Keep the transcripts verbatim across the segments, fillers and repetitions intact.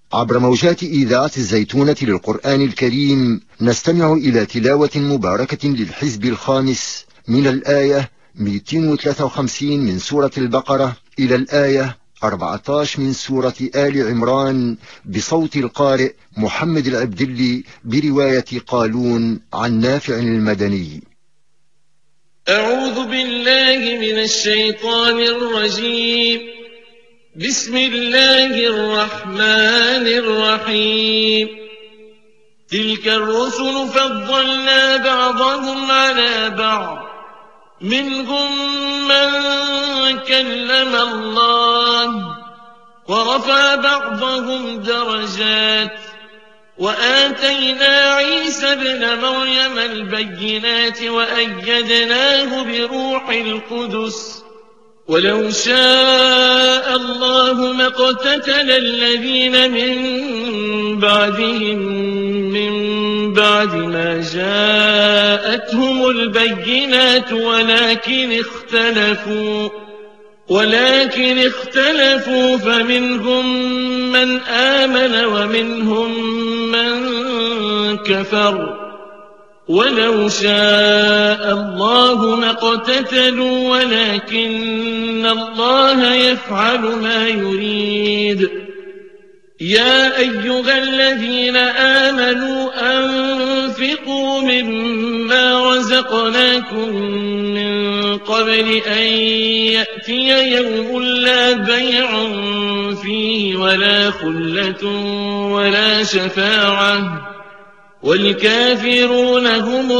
عبر موجات إذاعة الزيتونة للقرآن الكريم نستمع إلى تلاوة مباركة للحزب الخامس من الآية مئتين وثلاثة وخمسين من سورة البقرة إلى الآية أربعة عشر من سورة آل عمران بصوت القارئ محمد العبدلي برواية قالون عن نافع المدني. أعوذ بالله من الشيطان الرجيم. بسم الله الرحمن الرحيم. تلك الرسل فضلنا بعضهم على بعض، منهم من كلم الله ورفع بعضهم درجات، وآتينا عيسى ابن مريم البينات وأيدناه بروح القدس، ولو شاء الله ما اقتتل الذين من بعدهم من بعد ما جاءتهم البينات ولكن اختلفوا ولكن اختلفوا فمنهم من آمن ومنهم من كفر، ولو شاء الله ما اقتتلوا ولكن الله يفعل ما يريد. يا أيها الذين آمنوا أنفقوا مما رزقناكم من قبل أن يأتي يوم لا بيع فيه ولا خلة ولا شفاعة والكافرون هم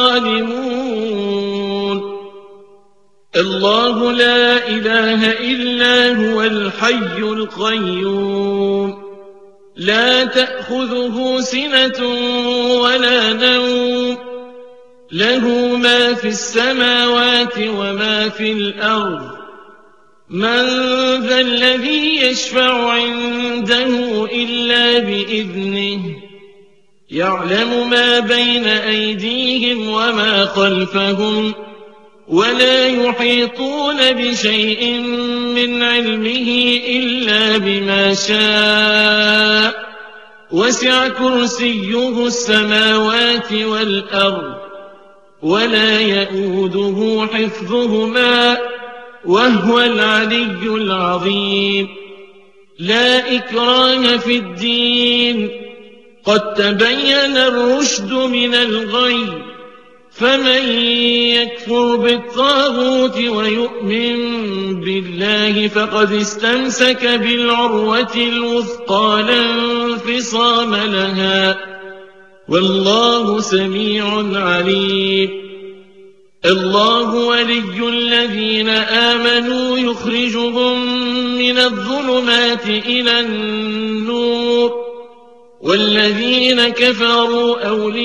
الظالمون. الله لا إله إلا هو الحي القيوم، لا تأخذه سنة ولا نوم، له ما في السماوات وما في الأرض. من ذا الذي يشفع عنده إلا بإذنه، يعلم ما بين أيديهم وما خلفهم، ولا يحيطون بشيء من علمه إلا بما شاء، وسع كرسيه السماوات والأرض، ولا يئوده حفظهما وهو العلي العظيم. لا إكراه في الدين، قد تبين الرشد من الغي، فمن يكفر بالطاغوت ويؤمن بالله فقد استمسك بالعروة الوثقى لا انفصام لها، والله سميع عليم. الله ولي الذين آمنوا يخرجهم من الظلمات إلى النور، والذين كفروا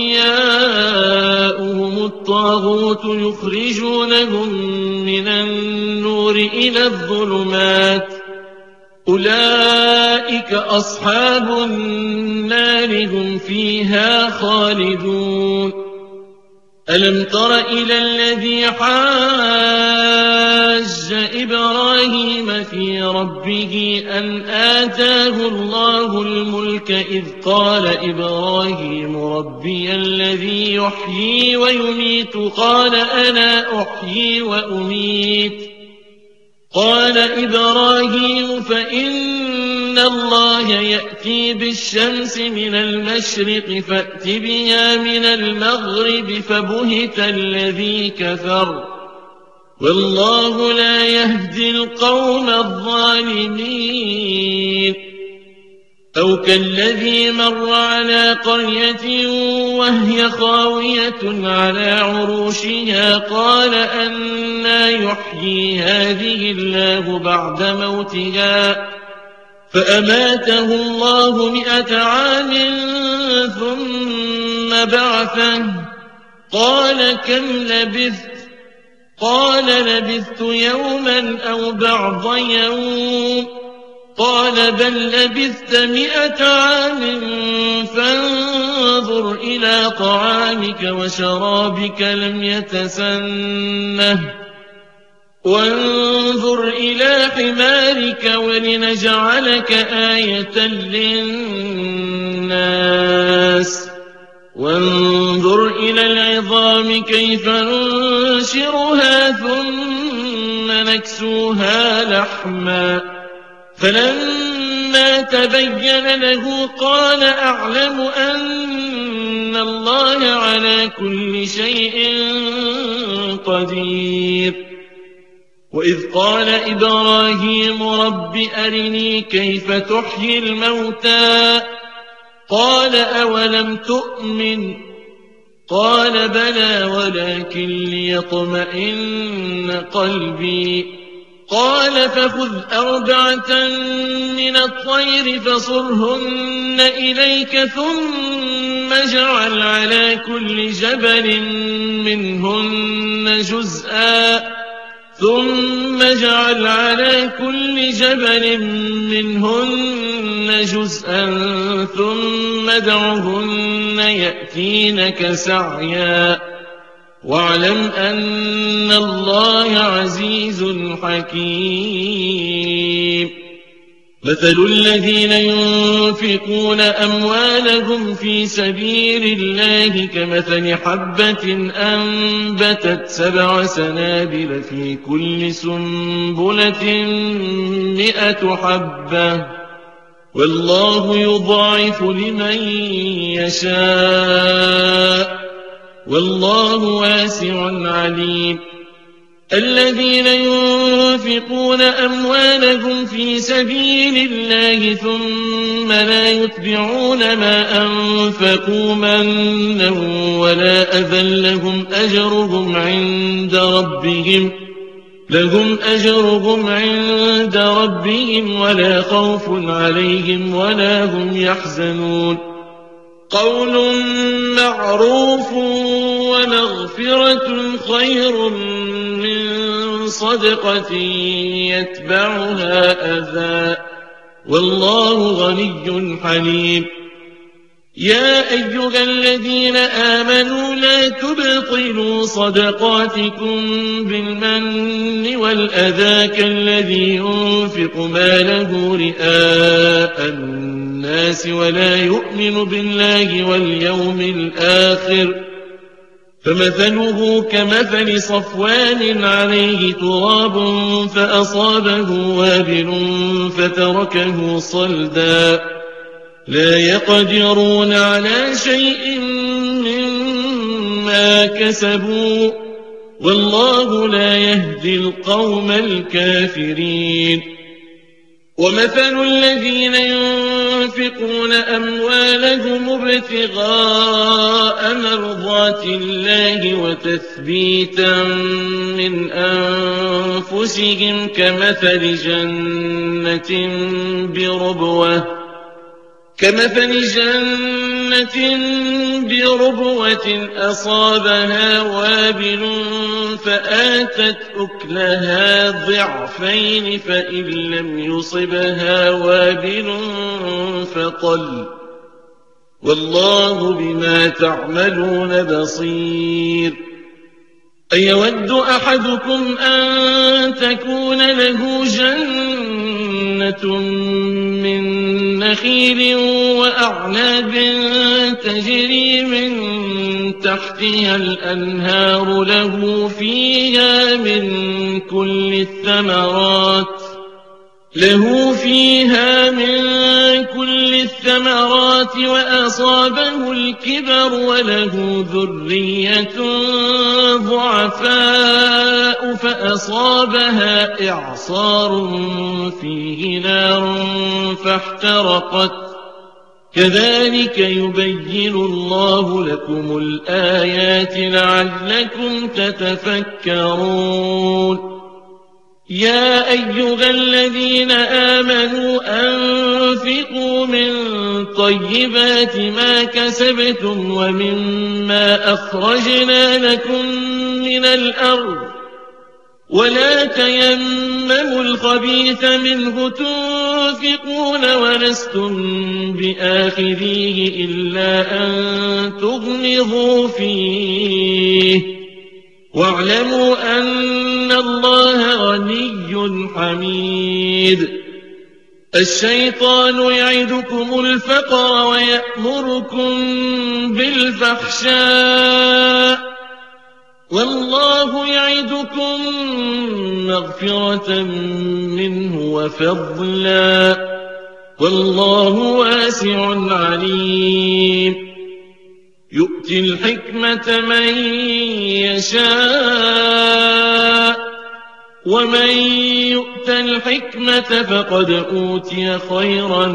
أولياؤهم الطاغوت يخرجونهم من النور إلى الظلمات، أولئك أصحاب النار هم فيها خالدون. ألم تر إلى الذي حاج إبراهيم في ربه أن آتاه الله الملك إذ قال إبراهيم ربي الذي يحيي ويميت قال أنا أحيي وأميت قال إبراهيم فإن الله يأتي بالشمس من المشرق فأت بها من المغرب فبهت الذي كفر، والله لا يهدي القوم الظالمين. أو كالذي مر على قرية وهي خاوية على عروشها قال أنى يحيي هذه الله بعد موتها، فأماته الله مئة عام ثم بعثه، قال كم لبثت؟ قال لبثت يوما أو بعض يوم، قال بل لبثت مئة عام فانظر إلى طعامك وشرابك لم يتسنه، وانظر إلى حمارك ولنجعلك آية للناس وانظر إلى العظام كيف ننشرها ثم نكسوها لحما فلما تبين له قال أعلم أن الله على كل شيء قدير وإذ قال إبراهيم رب أرني كيف تحيي الموتى قال أولم تؤمن قال بلى ولكن ليطمئن قلبي قال فخذ أربعة من الطير فصرهن إليك ثم اجعل على كل جبل منهن جزءا ثم اجعل على كل جبل منهن جزءا ثم ادعهن يأتينك سعيا واعلم أن الله عزيز حكيم مثل الذين ينفقون أموالهم في سبيل الله كمثل حبة أنبتت سبع سنابل في كل سنبلة مئة حبة والله يضاعف لمن يشاء والله واسع عليم الذين ينفقون أموالهم في سبيل الله ثم لا يتبعون ما أنفقوا منا ولا أذى لهم أجرهم عند ربهم لهم أجرهم عند ربهم ولا خوف عليهم ولا هم يحزنون قول معروف ومغفرة خير من صدقة يتبعها أذى والله غني حليم يا أيها الذين آمنوا لا تبطلوا صدقاتكم بالمن والأذى كالذي ينفق ماله رئاء الناس ولا يؤمن بالله واليوم الآخر فمثله كمثل صفوان عليه تراب فأصابه وابل فتركه صلدا لا يقدرون على شيء مما كسبوا والله لا يهدي القوم الكافرين ومثل الذين ينفقون أموالهم ابتغاء مرضات الله وتثبيتا من أنفسهم كمثل جنة بربوة كمثل جنة بربوة أصابها وابل فآتت أكلها ضعفين فإن لم يصبها وابل فطل والله بما تعملون بصير أيود أحدكم أن تكون له جنة من نخيل وأعناب تجري من تحتها الأنهار له فيها من كل الثمرات له فيها من كل الثمرات وأصابه الكبر وله ذرية ضعفاء فأصابها إعصار فيه نار فاحترقت كذلك يبين الله لكم الآيات لعلكم تتفكرون يا أيها الذين آمنوا أنفقوا من طيبات ما كسبتم ومما أخرجنا لكم من الأرض ولا تيمموا الخبيث منه تنفقون ولستم بآخذيه إلا أن تغمضوا فيه واعلموا أن الله غني حميد. الشيطان يعدكم الفقر ويأمركم بالفحشاء والله يعدكم مغفرة منه وفضلا والله واسع عليم. يؤتي الحكمة من يشاء ومن يؤت الحكمة فقد أوتي خيرا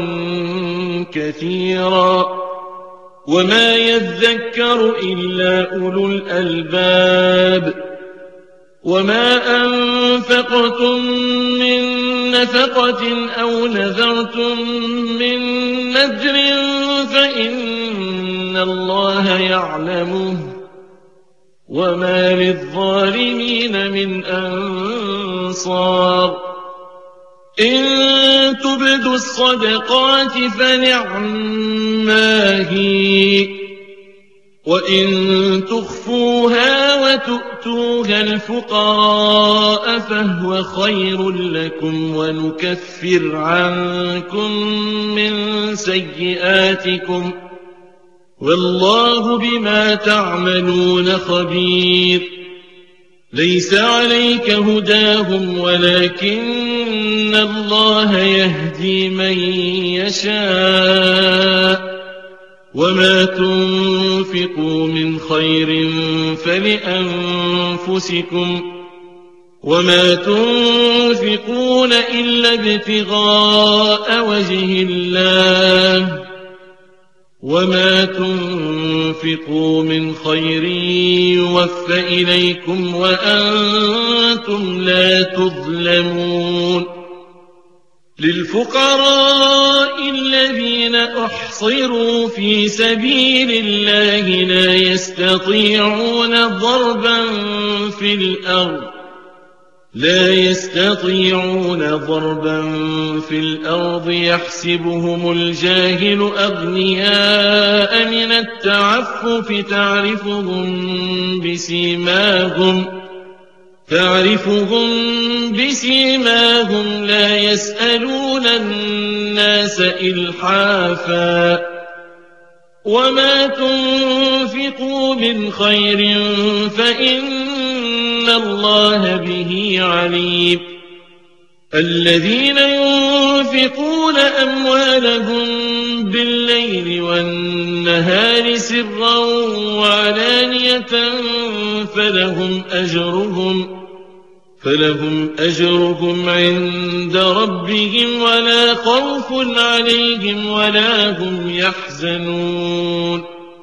كثيرا وما يذكر إلا أولو الألباب. وما أنفقتم من نفقة أو نذرتم من نذر فإن الله يعلمه وما للظالمين من أنصار. إن تبدوا الصدقات فنعما هي وإن تخفوها وتؤتوها الفقراء فهو خير لكم ونكفر عنكم من سيئاتكم والله بما تعملون خبير. ليس عليك هداهم ولكن الله يهدي من يشاء وما تنفقوا من خير فلأنفسكم وما تنفقون إلا ابتغاء وجه الله وما تنفقوا من خير يوفى إليكم وأنتم لا تظلمون. للفقراء الذين أحصروا في سبيل الله لا يستطيعون ضربا في الأرض لا يستطيعون ضربا في الأرض يحسبهم الجاهل أغنياء من التعفف تعرفهم بسيماهم تعرفهم بسيماهم لا يسألون الناس إلحافا وما تنفقوا من خير فإن الله به عليم. الذين ينفقون أموالهم بالليل والنهار سرا وعلانية فلهم أجرهم فلهم أجرهم عند ربهم ولا خوف عليهم ولا هم يحزنون.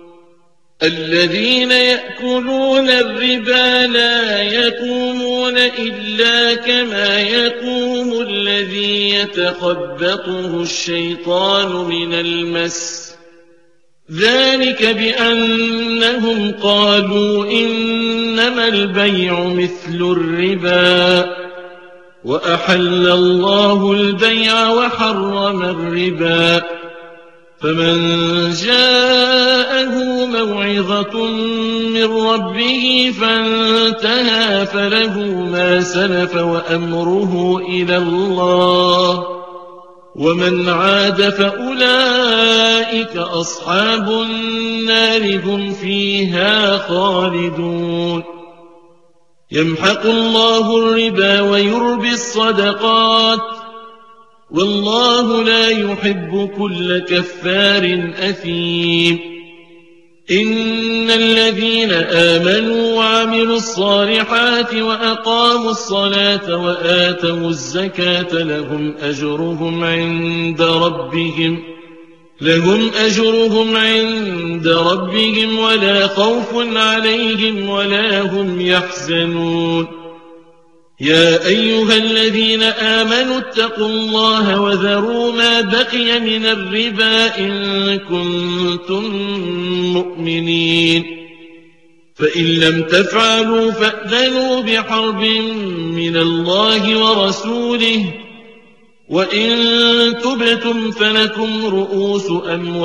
الذين يأكلون الربا لا يقومون إلا كما يقوم الذي يتخبطه الشيطان من المس ذلك بأنهم قالوا إنما البيع مثل الربا وأحل الله البيع وحرم الربا. فمن جاءه موعظة من ربه فانتهى فله ما سلف وأمره إلى الله ومن عاد فأولئك أصحاب النار هم فيها خالدون. يمحق الله الربا ويربي الصدقات والله لا يحب كل كفار أثيم. إن الذين آمنوا وعملوا الصالحات وأقاموا الصلاة وآتوا الزكاة لهم أجرهم عند ربهم لهم أجرهم عند ربهم ولا خوف عليهم ولا هم يحزنون. يا أيها الذين آمنوا اتقوا الله وذروا ما بقي من الربا إن كنتم مؤمنين فإن لم تفعلوا فأذنوا بحرب من الله ورسوله وإن تبتم فلكم رؤوس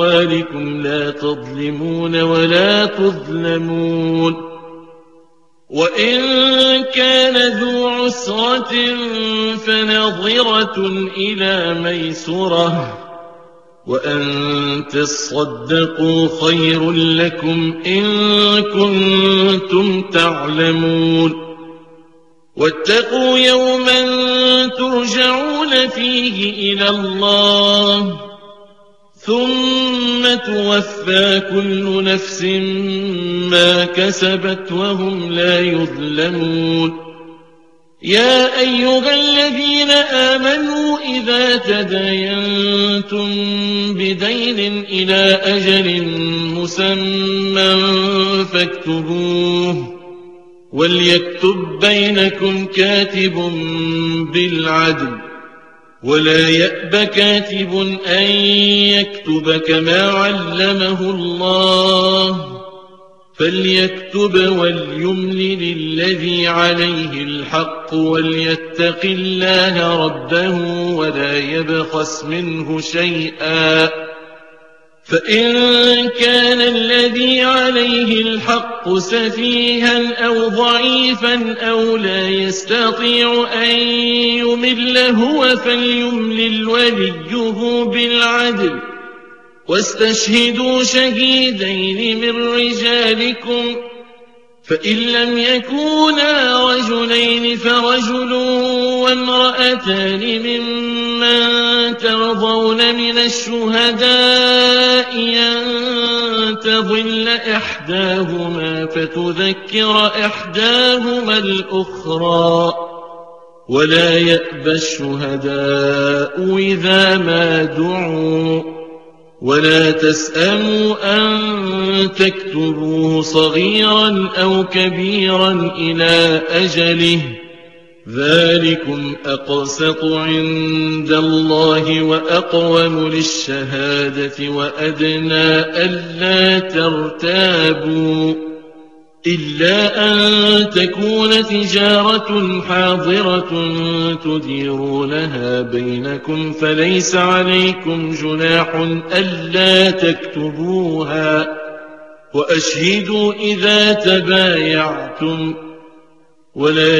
أموالكم لا تظلمون ولا تظلمون. وإن كان ذو عسرة فنظرة إلى ميسرة وأن تصدقوا خير لكم إن كنتم تعلمون واتقوا يوما ترجعون فيه إلى الله ثم توفى كل نفس ما كسبت وهم لا يظلمون يا أيها الذين آمنوا إذا تداينتم بدين إلى أجل مسمى فاكتبوه وليكتب بينكم كاتب بالعدل ولا يأب كاتب أن يكتب كما علمه الله فليكتب وليملل الذي عليه الحق وليتق الله ربه ولا يبخس منه شيئا فإن كان الذي عليه الحق سفيها أو ضعيفا أو لا يستطيع أن يمل هو فليملل وليه بالعدل واستشهدوا شهيدين من رجالكم فإن لم يكونا رجلين فرجل وامرأتان ممن ترضون من الشهداء أن تضل إحداهما فتذكر إحداهما الأخرى ولا يأبى الشهداء إذا ما دعوا ولا تسأموا أن تكتبوه صغيرا أو كبيرا إلى أجله ذلكم أقسط عند الله وأقوم للشهادة وأدنى ألا ترتابوا إلا أن تكون تجارة حاضرة تديرونها بينكم فليس عليكم جناح ألا تكتبوها وأشهدوا إذا تبايعتم ولا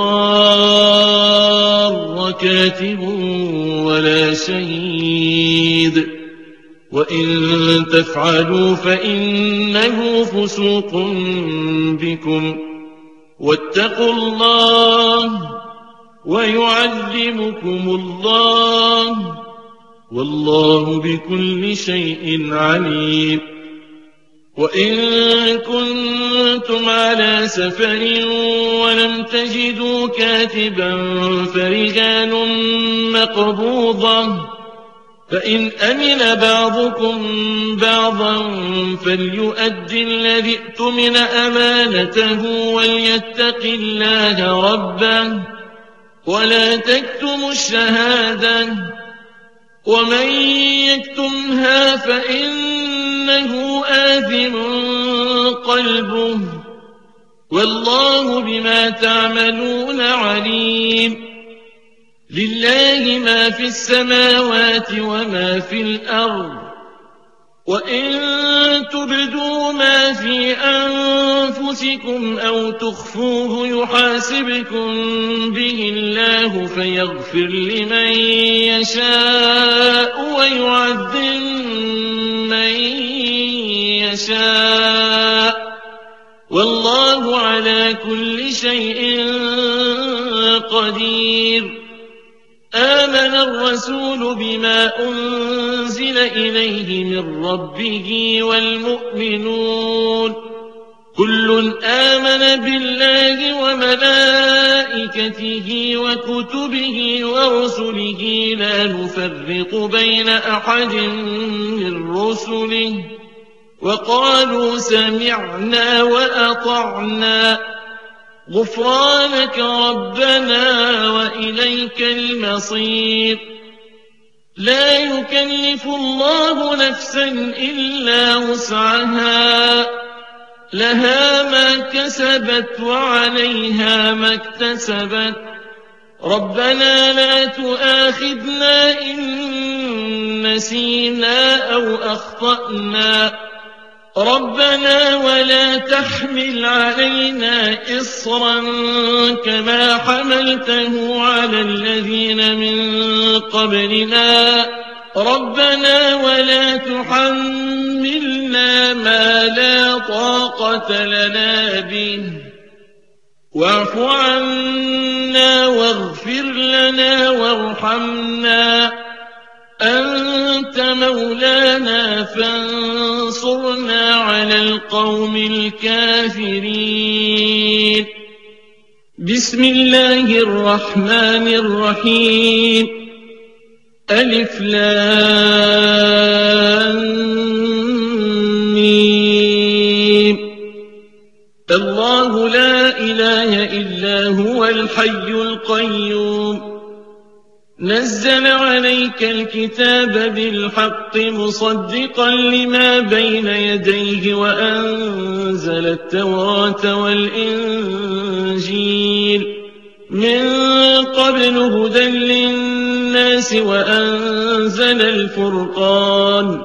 يضار كاتب ولا شهيد وإن تفعلوا فإنه فسوق بكم واتقوا الله ويعلمكم الله والله بكل شيء عليم وإن كنتم على سفر ولم تجدوا كاتبا فرجال مقبوضة فإن أمن بعضكم بعضا فليؤد الذي اؤتمن أمانته وليتق الله ربه ولا تكتموا الشهادة ومن يكتمها فإنه آثم قلبه والله بما تعملون عليم لله ما في السماوات وما في الأرض وإن تبدوا ما في أنفسكم أو تخفوه يحاسبكم به الله فيغفر لمن يشاء ويعذب من يشاء والله على كل شيء قدير آمن الرسول بما أنزل إليه من ربه والمؤمنون كل آمن بالله وملائكته وكتبه ورسله لا نفرق بين أحد من رسله وقالوا سمعنا وأطعنا غفرانك ربنا وإليك المصير لا يكلف الله نفسا إلا وسعها لها ما كسبت وعليها ما اكتسبت ربنا لا تؤاخذنا إن نسينا أو أخطأنا ربنا ولا تحمل علينا إصرا كما حملته على الذين من قبلنا ربنا ولا تحملنا ما لا طاقة لنا به واعف عنا واغفر لنا وارحمنا أنت مولانا فانصرنا على القوم الكافرين. بسم الله الرحمن الرحيم. ألف لام ميم. الله لا إله إلا هو الحي القيوم نزل عليك الكتاب بالحق مصدقا لما بين يديه وأنزل التوراة والإنجيل من قبل هدى للناس وأنزل الفرقان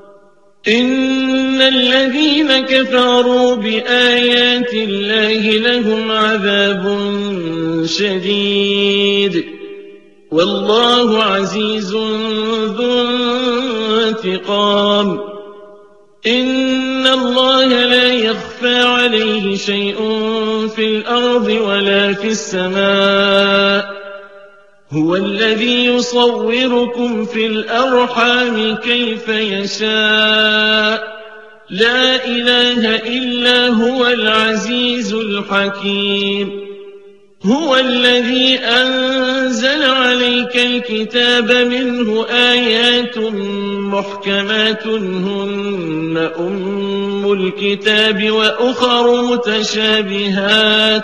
إن الذين كفروا بآيات الله لهم عذاب شديد والله عزيز ذو انتقام. إن الله لا يخفى عليه شيء في الأرض ولا في السماء هو الذي يصوركم في الأرحام كيف يشاء لا إله إلا هو العزيز الحكيم. هو الذي أنزل عليك الكتاب منه آيات محكمات هن أم الكتاب وأخر متشابهات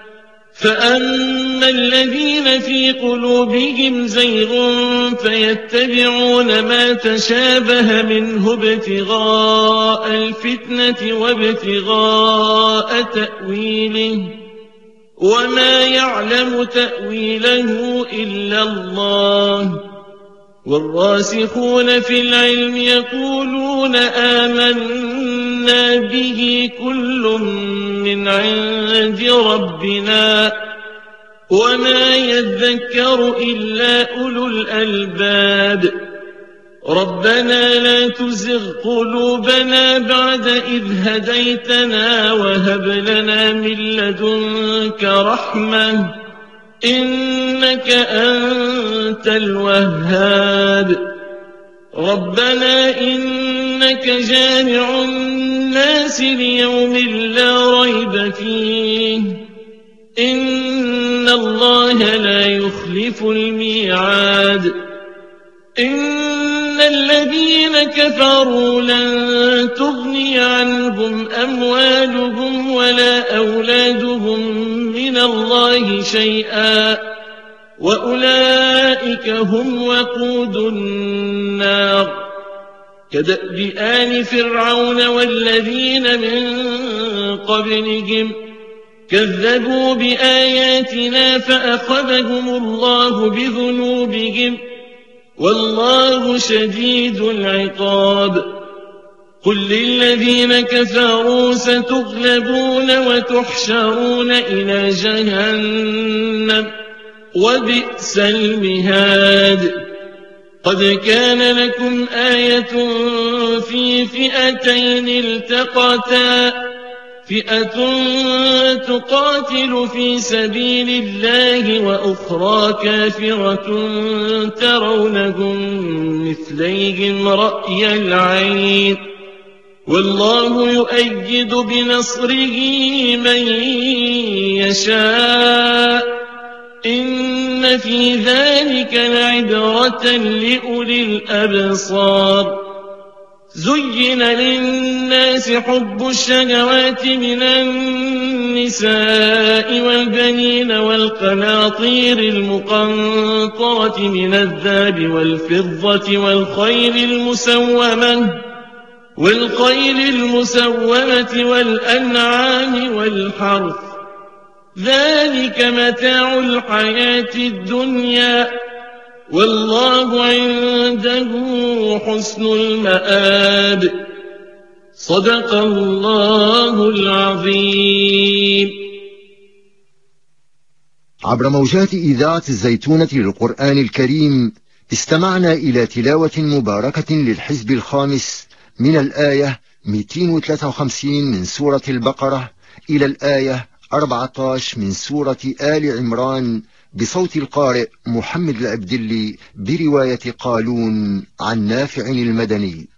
فأما الذين في قلوبهم زيغ فيتبعون ما تشابه منه ابتغاء الفتنة وابتغاء تأويله وما يعلم تأويله إلا الله والراسخون في العلم يقولون آمنا به كل من عند ربنا وما يذكر إلا أولو الألباب. ربنا لا تزغ قلوبنا بعد إذ هديتنا وهب لنا من لدنك رحمة إنك أنت الوهاب. ربنا إنك جامع الناس ليوم لا ريب فيه إن الله لا يخلف الميعاد. إن الذين كفروا لن تغني عنهم أموالهم ولا أولادهم من الله شيئا وأولئك هم وقود النار. كدأب آل فرعون والذين من قبلهم كذبوا بآياتنا فأخذهم الله بذنوبهم والله شديد العقاب. قل للذين كفروا ستغلبون وتحشرون إلى جهنم وبئس المهاد. قد كان لكم آية في فئتين التقتا فئة تقاتل في سبيل الله وأخرى كافرة ترونهم مثليهم رأي العين والله يؤيد بنصره من يشاء إن في ذلك لعبرة لأولي الأبصار. زين للناس حب الشهوات من النساء والبنين والقناطير المقنطرة من الذهب والفضة والخيل المسومة والخيل المسومة والأنعام والحرث ذلك متاع الحياة الدنيا والله عنده حسن المآب. صدق الله العظيم. عبر موجات إذاعة الزيتونة للقرآن الكريم استمعنا إلى تلاوة مباركة للحزب الخامس من الآية مئتين وثلاثة وخمسين من سورة البقرة إلى الآية أربعة عشر من سورة آل عمران بصوت القارئ محمد العبدلي برواية قالون عن نافع المدني.